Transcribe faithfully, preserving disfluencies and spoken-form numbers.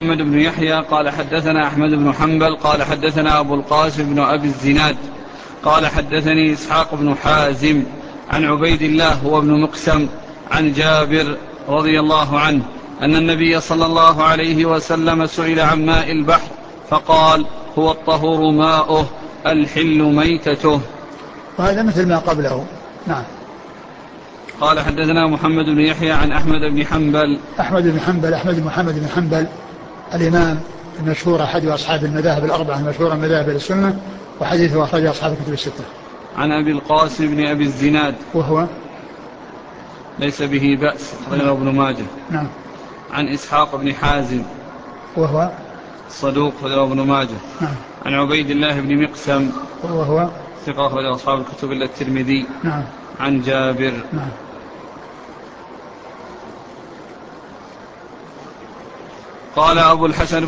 محمد بن يحيى قال حدثنا أحمد بن حنبل قال حدثنا أبو القاسم بن أبي الزناد قال حدثني إسحاق بن حازم عن عبيد الله هو بن مقسم عن جابر رضي الله عنه أن النبي صلى الله عليه وسلم سئل عن ماء البحر فقال هو الطهور ماؤه الحل ميتته. وهذا مثل ما قبله. نعم. قال حدثنا محمد بن يحيى عن أحمد بن حنبل أحمد بن حنبل أحمد بن محمد بن حنبل الإمام المشهور أحد أصحاب المذاهب الأربعة المشهورة مذاهب السنة، وحديثه أخرج أصحاب الكتب الستة. عن أبي القاسم بن أبي الزناد وهو ليس به بأس أخرجه ابن ماجه. نعم. عن إسحاق بن حازم وهو صدوق أخرجه ابن ماجه. نعم. عن عبيد الله بن مقسم وهو ثقة أخرجه أصحاب الكتب إلا الترمذي. نعم. عن جابر. نعم. قال أبو الحسن